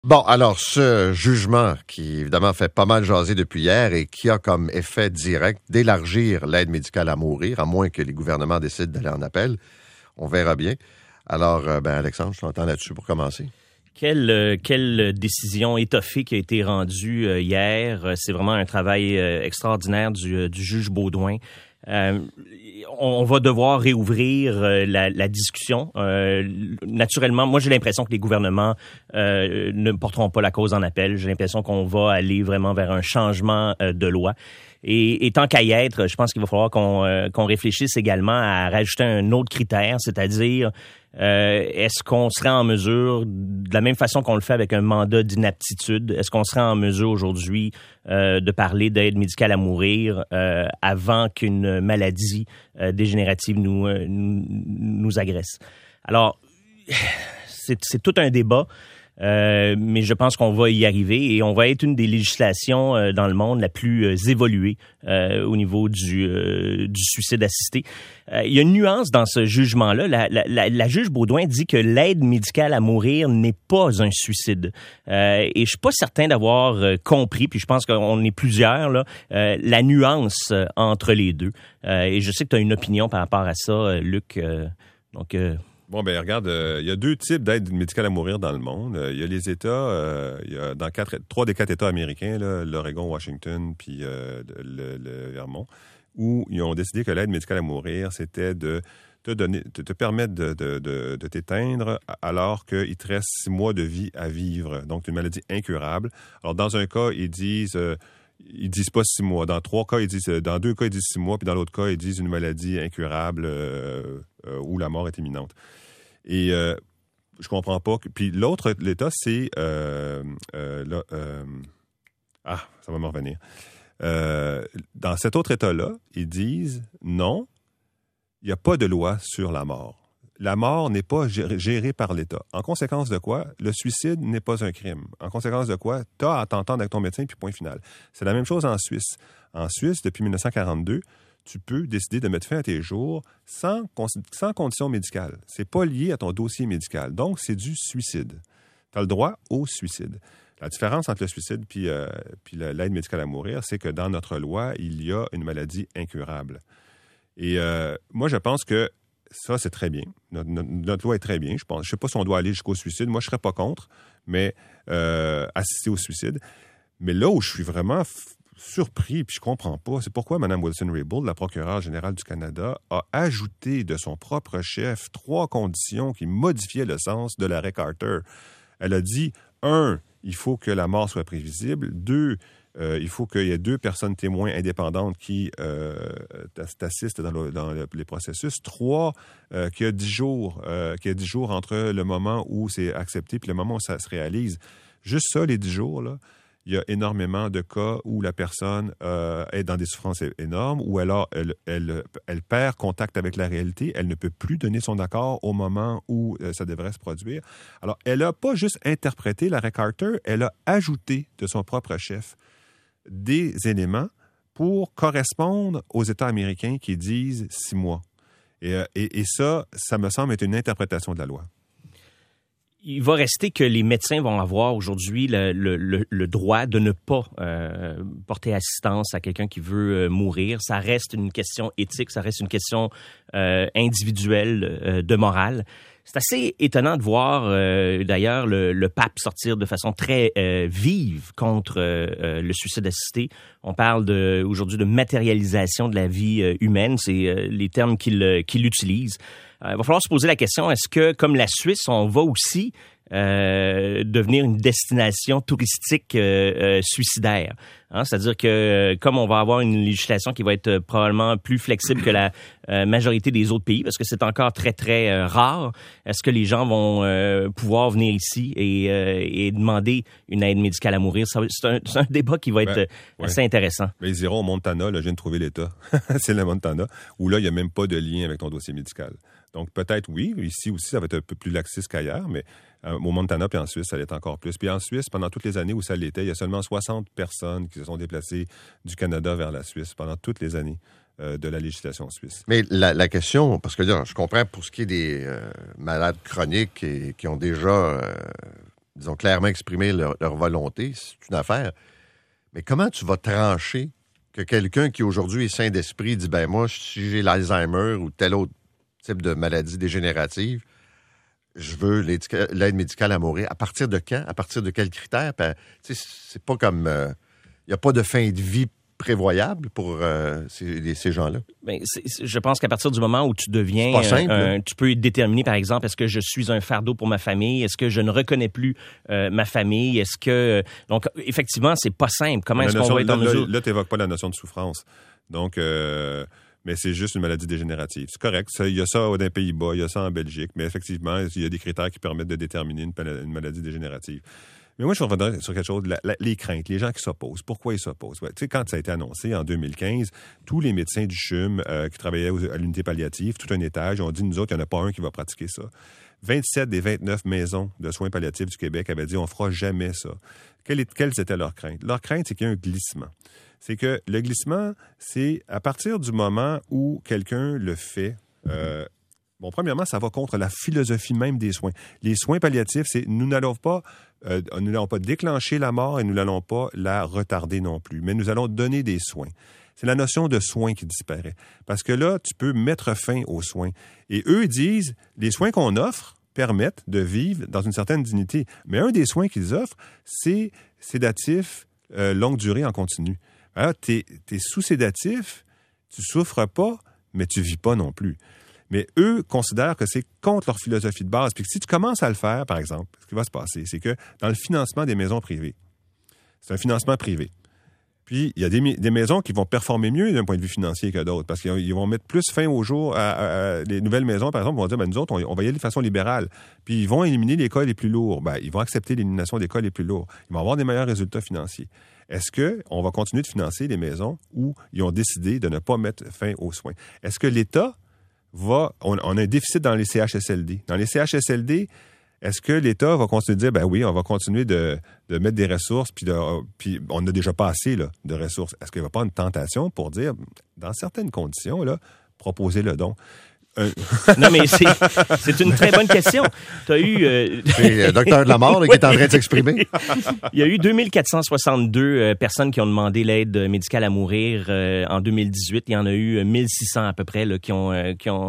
Bon, alors, ce jugement qui, évidemment, fait pas mal jaser depuis hier et qui a comme effet direct d'élargir l'aide médicale à mourir, à moins que les gouvernements décident d'aller en appel, on verra bien. Alors, Alexandre, je t'entends là-dessus pour commencer. Quelle décision étoffée qui a été rendue hier. C'est vraiment un travail extraordinaire du juge Beaudoin. On va devoir réouvrir la discussion. Naturellement, moi, j'ai l'impression que les gouvernements ne porteront pas la cause en appel. J'ai l'impression qu'on va aller vraiment vers un changement de loi. Et tant qu'à y être, je pense qu'il va falloir qu'on réfléchisse également à rajouter un autre critère, c'est-à-dire est-ce qu'on serait en mesure, de la même façon qu'on le fait avec un mandat d'inaptitude, est-ce qu'on serait en mesure aujourd'hui de parler d'aide médicale à mourir avant qu'une maladie dégénérative nous agresse? Alors, c'est tout un débat. Mais je pense qu'on va y arriver et on va être une des législations dans le monde la plus évoluée au niveau du suicide assisté. Il y a une nuance dans ce jugement-là. La juge Beaudoin dit que l'aide médicale à mourir n'est pas un suicide. Et je suis pas certain d'avoir compris, puis je pense qu'on est plusieurs, là, la nuance entre les deux. Et je sais que tu as une opinion par rapport à ça, Luc. Bon, ben regarde, il y a deux types d'aide médicale à mourir dans le monde. Il y a les États, il y a dans 3 des 4 États américains, là, l'Oregon, Washington, puis le Vermont, où ils ont décidé que l'aide médicale à mourir, c'était de te permettre de t'éteindre alors qu'il te reste 6 mois de vie à vivre. Donc, une maladie incurable. Alors, dans un cas, ils disent pas 6 mois. Dans 2 cas, ils disent 6 mois, puis dans l'autre cas, ils disent une maladie incurable où la mort est imminente. Et je comprends pas. Puis l'autre, l'État, c'est... ça va me revenir. Dans cet autre État-là, ils disent non, il n'y a pas de loi sur la mort. La mort n'est pas gérée par l'État. En conséquence de quoi, le suicide n'est pas un crime. En conséquence de quoi, tu as à t'entendre avec ton médecin, puis point final. C'est la même chose en Suisse. En Suisse, depuis 1942, tu peux décider de mettre fin à tes jours sans condition médicale. C'est pas lié à ton dossier médical. Donc, c'est du suicide. Tu as le droit au suicide. La différence entre le suicide puis l'aide médicale à mourir, c'est que dans notre loi, il y a une maladie incurable. Et moi, je pense que ça, c'est très bien. Notre loi est très bien. Je ne sais pas si on doit aller jusqu'au suicide. Moi, je ne serais pas contre, mais assister au suicide. Mais là où je suis vraiment surpris, puis je comprends pas, c'est pourquoi Mme Wilson-Raybould, la procureure générale du Canada, a ajouté de son propre chef 3 conditions qui modifiaient le sens de l'arrêt Carter. Elle a dit, 1, il faut que la mort soit prévisible. 2, il faut qu'il y ait 2 personnes témoins indépendantes qui t'assistent dans les processus. 3, qu'il y a 10 jours, entre le moment où c'est accepté et le moment où ça se réalise. Juste ça, les 10 jours, là, il y a énormément de cas où la personne est dans des souffrances énormes, où alors elle perd contact avec la réalité, elle ne peut plus donner son accord au moment où ça devrait se produire. Alors, elle n'a pas juste interprété l'arrêt Carter, elle a ajouté de son propre chef des éléments pour correspondre aux États américains qui disent 6 mois. Et ça me semble être une interprétation de la loi. Il va rester que les médecins vont avoir aujourd'hui le droit de ne pas porter assistance à quelqu'un qui veut mourir. Ça reste une question éthique, ça reste une question individuelle de morale. C'est assez étonnant de voir, d'ailleurs, le pape sortir de façon très vive contre le suicide assisté. On parle aujourd'hui de matérialisation de la vie humaine. C'est les termes qu'il utilise. Il va falloir se poser la question, est-ce que, comme la Suisse, on va aussi devenir une destination touristique suicidaire? Hein? C'est-à-dire que comme on va avoir une législation qui va être probablement plus flexible que la majorité des autres pays, parce que c'est encore très, très rare, est-ce que les gens vont pouvoir venir ici et demander une aide médicale à mourir? C'est un débat qui va être assez intéressant. Mais ils iront au Montana, là, je viens de trouver l'État. C'est le Montana, où là, il n'y a même pas de lien avec ton dossier médical. Donc, peut-être, oui, ici aussi, ça va être un peu plus laxiste qu'ailleurs, mais au Montana puis en Suisse, ça l'est encore plus. Puis en Suisse, pendant toutes les années où ça l'était, il y a seulement 60 personnes qui se sont déplacées du Canada vers la Suisse pendant toutes les années de la législation suisse. Mais la question, parce que là, je comprends pour ce qui est des malades chroniques et qui ont déjà disons, clairement exprimé leur volonté, c'est une affaire. Mais comment tu vas trancher que quelqu'un qui aujourd'hui est sain d'esprit dit, ben moi, si j'ai l'Alzheimer ou tel autre type de maladie dégénérative, je veux l'aide médicale à mourir. À partir de quand? À partir de quels critères? C'est pas comme... Il n'y a pas de fin de vie prévoyable pour ces gens-là? Bien, je pense qu'à partir du moment où tu deviens... C'est pas simple, tu peux déterminer, par exemple, est-ce que je suis un fardeau pour ma famille? Est-ce que je ne reconnais plus ma famille? Est-ce que... Donc, effectivement, c'est pas simple. Comment est-ce qu'on va être en mesure... Là, tu n'évoques pas la notion de souffrance. Donc... mais c'est juste une maladie dégénérative. C'est correct. Il y a ça aux Pays-Bas, il y a ça en Belgique, mais effectivement, il y a des critères qui permettent de déterminer une maladie dégénérative. Mais moi, je reviendrai sur quelque chose, les craintes, les gens qui s'opposent. Pourquoi ils s'opposent? Ouais, tu sais, quand ça a été annoncé en 2015, tous les médecins du CHUM qui travaillaient à l'unité palliative, tout un étage, ont dit, nous autres, il n'y en a pas un qui va pratiquer ça. 27 des 29 maisons de soins palliatifs du Québec avaient dit, on ne fera jamais ça. Quelles étaient leurs craintes? Leur crainte, c'est qu'il y a un glissement. C'est que le glissement, c'est à partir du moment où quelqu'un le fait... premièrement, ça va contre la philosophie même des soins. Les soins palliatifs, c'est nous n'allons pas déclencher la mort et nous n'allons pas la retarder non plus, mais nous allons donner des soins. C'est la notion de soin qui disparaît. Parce que là, tu peux mettre fin aux soins. Et eux disent, les soins qu'on offre permettent de vivre dans une certaine dignité. Mais un des soins qu'ils offrent, c'est sédatif longue durée en continu. Alors, t'es sous sédatif, tu souffres pas, mais tu vis pas non plus. Mais eux considèrent que c'est contre leur philosophie de base. Puis que si tu commences à le faire, par exemple, ce qui va se passer, c'est que dans le financement des maisons privées, c'est un financement privé. Puis, il y a des maisons qui vont performer mieux d'un point de vue financier que d'autres parce qu'ils vont mettre plus fin au jour à les nouvelles maisons, par exemple, vont dire, nous autres, on va y aller de façon libérale. Puis, ils vont éliminer les cas les plus lourds. Ils vont accepter l'élimination des cas les plus lourds. Ils vont avoir des meilleurs résultats financiers. Est-ce qu'on va continuer de financer les maisons où ils ont décidé de ne pas mettre fin aux soins? Est-ce que l'État on a un déficit dans les CHSLD. Dans les CHSLD, est-ce que l'État va continuer de dire, oui, on va continuer de mettre des ressources, puis on n'a déjà pas assez là, de ressources. Est-ce qu'il n'y a pas une tentation pour dire, dans certaines conditions, là, proposer le don? Non, mais c'est une très bonne question. Tu as eu... C'est le docteur de la mort qui est en train de s'exprimer. Il y a eu 2462 personnes qui ont demandé l'aide médicale à mourir en 2018. Il y en a eu 1600 à peu près là, qui ont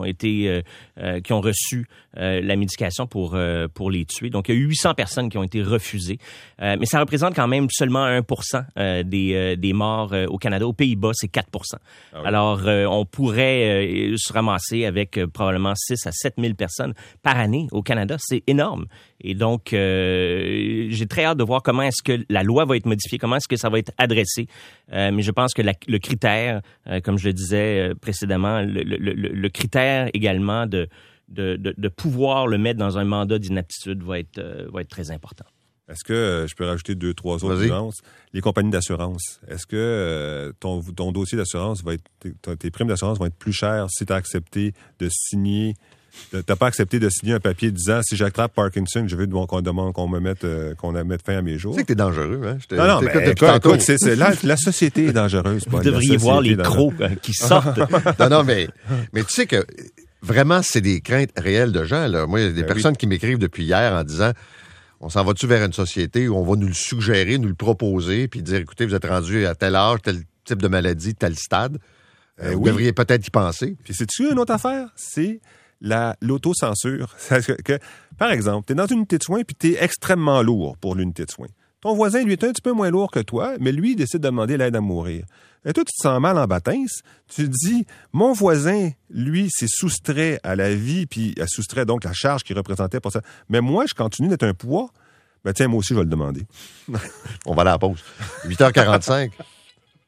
reçu la médication pour les tuer. Donc, il y a eu 800 personnes qui ont été refusées. Mais ça représente quand même seulement 1% des morts au Canada. Aux Pays-Bas, c'est 4%. Ah oui. Alors, on pourrait se ramasser avec probablement 6 à 7 000 personnes par année au Canada. C'est énorme. Et donc, j'ai très hâte de voir comment est-ce que la loi va être modifiée, comment est-ce que ça va être adressé. Mais je pense que le critère, comme je le disais précédemment, le critère également de pouvoir le mettre dans un mandat d'inaptitude va être très important. Est-ce que je peux rajouter 2-3 autres nuances? Les compagnies d'assurance. Est-ce que ton dossier d'assurance tes primes d'assurance vont être plus chères si tu as accepté de signer, t'as pas accepté de signer un papier disant si j'attrape Parkinson, je veux qu'on mette fin à mes jours? Tu sais que t'es dangereux, hein? Non, mais écoute, la société est dangereuse. Vous devriez voir les crocs qui sortent. Non, mais tu sais que vraiment, c'est des craintes réelles de gens, là. Moi, il y a des personnes qui m'écrivent depuis hier en disant on s'en va-tu vers une société où on va nous le suggérer, nous le proposer, puis dire, écoutez, vous êtes rendu à tel âge, tel type de maladie, tel stade. Vous devriez peut-être y penser. Puis c'est-tu une autre affaire? C'est l'autocensure. Par exemple, tu es dans une unité de soins, puis tu es extrêmement lourd pour l'unité de soins. Ton voisin, lui, est un petit peu moins lourd que toi, mais lui, il décide de demander l'aide à mourir. Et toi, tu te sens mal en bâtisse. Tu te dis, mon voisin, lui, s'est soustrait à la vie, puis a soustrait donc la charge qu'il représentait pour ça. Mais moi, je continue d'être un poids. Ben tiens, moi aussi, je vais le demander. On va aller à la pause. 8h45.